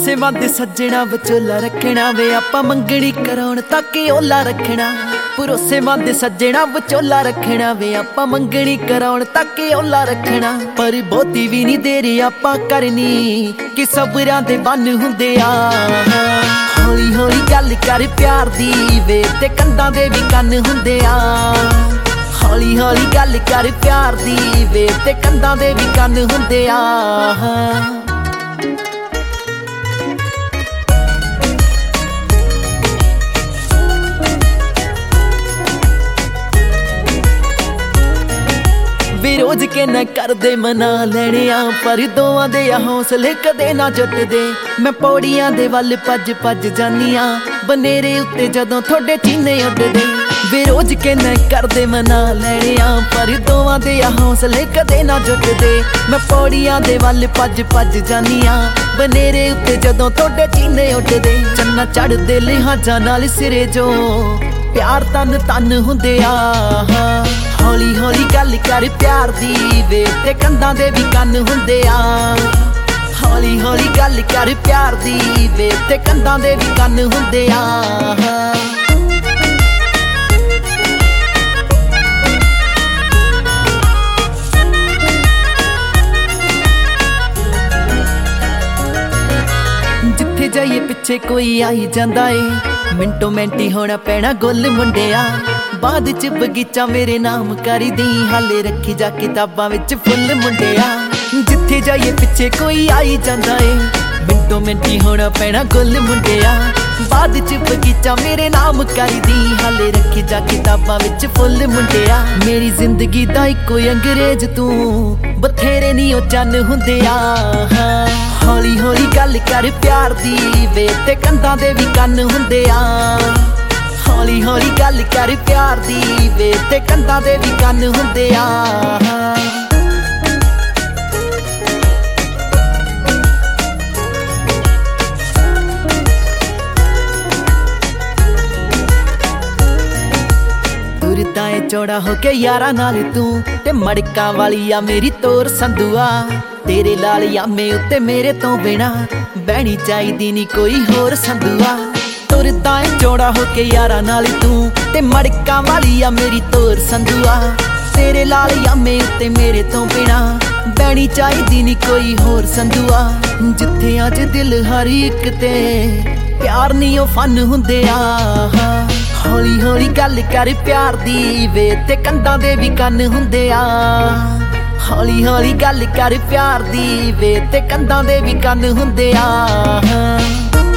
ਭਰੋਸੇਮੰਦ ਸੱਜਣਾ ਵਿਚੋਲਾ ਰੱਖਣਾ ਵੇ ਆਪਾਂ ਮੰਗਣੀ ਕਰਾਉਣ ਤੱਕ ਓਲਾ ਰੱਖਣਾ। ਭਰੋਸੇਮੰਦ ਸੱਜਣਾ ਵਿਚੋਲਾ ਰੱਖਣਾ ਵੇ ਆਪਾਂ ਮੰਗਣੀ ਕਰਾਉਣ ਤੱਕ ਓਲਾ ਰੱਖਣਾ। ਪਰ ਬਹੁਤੀ ਵੀ ਨਹੀਂ ਦੇਰੀ ਆਪਾਂ ਕਰਨੀ ਕਿ ਸਬਰਾਂ ਦੇ ਬੰਨ ਹੁੰਦੇ ਆ। ਹੌਲੀ ਹੌਲੀ ਗੱਲ ਕਰ ਪਿਆਰ ਦੀ ਵੇ ਤੇ ਕੰਧਾਂ ਦੇ ਵੀ ਕੰਨ ਹੁੰਦੇ ਆ। ਹੌਲੀ ਹੌਲੀ ਗੱਲ ਕਰ ਪਿਆਰ ਦੀ ਵੇ ਤੇ ਕੰਧਾਂ ਦੇ ਵੀ ਕੰਨ ਹੁੰਦੇ ਆ। ਵੀ ਰੋਜ਼ ਕੇ ਨਾ ਕਰਦੇ ਮਨਾ ਲੈਣੇ ਆ, ਪਰ ਦੋਵਾਂ ਦੇ ਹੌਸਲੇ ਕਦੇ ਨਾ ਜੁੱਟਦੇ। ਮੈਂ ਪੌੜੀਆਂ ਦੇ ਵੱਲ ਭੱਜ ਭੱਜ ਜਾਨੀ ਆ, ਬਨੇਰੇ ਉੱਤੇ ਜਦੋਂ ਤੁਹਾਡੇ ਚੀਨੇ ਉੱਡਦੇ। ਵੀ ਰੋਜ਼ ਕੇ ਨਾ ਕਰਦੇ ਮਨਾ ਲੈਣੇ ਆ, ਪਰ ਦੋਵਾਂ ਦੇ ਹੌਸਲੇ ਕਦੇ ਨਾ ਜੁੱਟਦੇ। ਮੈਂ ਪੌੜੀਆਂ ਦੇ ਵੱਲ ਭੱਜ ਭੱਜ ਜਾਨੀ ਆ, ਬਨੇਰੇ ਉੱਤੇ ਜਦੋਂ ਤੁਹਾਡੇ ਚੀਨੇ ਉੱਡਦੇ। ਚੰਨਾ ਚੜ੍ਹਦੇ ਲਿਹਾਜ਼ਾਂ ਨਾਲ ਸਿਰੇ ਜੋ ਪਿਆਰ ਤਨ ਤਨ ਹੁੰਦੇ ਆ। ਹੌਲੀ ਹੌਲੀ ਗੱਲ ਕਰ ਪਿਆਰ ਦੀ ਵੇ ਤੇ ਕੰਧਾਂ ਦੇ ਵੀ ਕੰਨ ਹੁੰਦੇ ਆ। ਹੌਲੀ ਹੌਲੀ ਗੱਲ ਕਰ ਪਿਆਰ ਦੀ ਵੇ ਤੇ ਕੰਧਾਂ ਦੇ ਵੀ ਕੰਨ ਹੁੰਦੇ ਆ। ਜਿੱਥੇ ਜਾਈਏ ਪਿੱਛੇ ਕੋਈ ਆਈ ਜਾਂਦਾ ਏ, ਮਿੰਟੋ ਮਿੰਟੀ ਹੋਣਾ ਪੈਣਾ ਗੁੱਲ ਮੁੰਡਿਆ। ਬਾਅਦ ਚ ਬਗੀਚਾ ਮੇਰੇ ਨਾਮ ਕਰਦੀ, ਹਾਲੇ ਰੱਖੀ ਜਾ ਕਿਤਾਬਾਂ ਵਿੱਚ ਫੁੱਲ ਮੁੰਡਿਆ। ਜਿੱਥੇ ਜਾਈਏ ਪਿੱਛੇ ਕੋਈ ਆਈ ਜਾਂਦਾ ਏ, ਮਿੰਟੋ ਮਿੰਟੀ ਹੋਣਾ ਪੈਣਾ ਗੁੱਲ ਮੁੰਡਿਆ। ਬਾਅਦ ਚ ਬਗੀਚਾ ਮੇਰੇ ਨਾਮ ਕਰਦੀ, ਹਾਲੇ ਰੱਖੀ ਜਾ ਕਿਤਾਬਾਂ ਵਿੱਚ ਫੁੱਲ ਮੁੰਡਿਆ। ਮੇਰੀ ਜ਼ਿੰਦਗੀ ਦਾ ਇੱਕੋ ਅੰਗਰੇਜ਼ ਤੂੰ, ਬਥੇਰੇ ਨੀ ਉਹ ਚੰਨ ਹੁੰਦੇ ਆ। ਹੌਲੀ ਹੌਲੀ ਗੱਲ ਕਰ ਪਿਆਰ ਦੀ ਵੇ ਤੇ ਕੰਧਾਂ ਦੇ ਵੀ ਕੰਨ ਹੁੰਦੇ ਆ। ਹੌਲੀ ਹੌਲੀ ਗੱਲ ਕਰ ਪਿਆਰ ਦੀ ਵੇ ਤੇ ਕੰਧਾਂ ਦੇ ਵੀ ਕੰਨ ਹੁੰਦੇ ਆ। ਤੁਰਦਾ ਏ ਚੌੜਾ ਹੋ ਕੇ ਯਾਰਾਂ ਨਾਲ ਤੂੰ, ਤੇ ਮੜਕਾਂ ਵਾਲੀ ਆ ਮੇਰੀ ਤੋਰ ਸੰਦੂਆ। ਤੇਰੇ ਲਾਲ ਯਾਮੇ ਉੱਤੇ ਮੇਰੇ ਤੋਂ ਬਿਨਾ ਬਹਿਣੀ ਚਾਹੀਦੀ ਨੀ ਕੋਈ ਹੋਰ ਸੰਦੂਆ। ਤੁਰਦਾ ਏ ਚੌੜਾ ਹੋ ਕੇ ਯਾਰਾਂ ਨਾਲ ਤੂੰ, ਤੇ ਮੜਕਾਂ ਵਾਲੀ ਆ ਮੇਰੀ ਤੋਰ ਸੰਦੂਆ। ਤੇਰੇ ਲਾਲ ਯਾਮੇ ਉੱਤੇ ਮੇਰੇ ਤੋਂ ਬਿਨਾ ਬਹਿਣੀ ਚਾਹੀਦੀ ਨੀ ਕੋਈ ਹੋਰ ਸੰਦੂਆ। ਜਿੱਥੇ ਅੱਜ ਦਿਲ ਹਰ ਇੱਕ ਤੇ ਪਿਆਰ ਨੀ ਉਹ ਫਨ ਹੁੰਦੇ ਆ। ਹੌਲੀ ਹੌਲੀ ਗੱਲ ਕਰ ਪਿਆਰ ਦੀ ਵੇ ਤੇ ਕੰਧਾਂ ਦੇ ਵੀ ਕੰਨ ਹੁੰਦੇ ਆ। ਹੌਲੀ ਹੌਲੀ ਗੱਲ ਕਰ ਪਿਆਰ ਦੀ ਵੇ ਤੇ ਕੰਧਾਂ ਦੇ ਵੀ ਕੰਨ ਹੁੰਦੇ ਆ।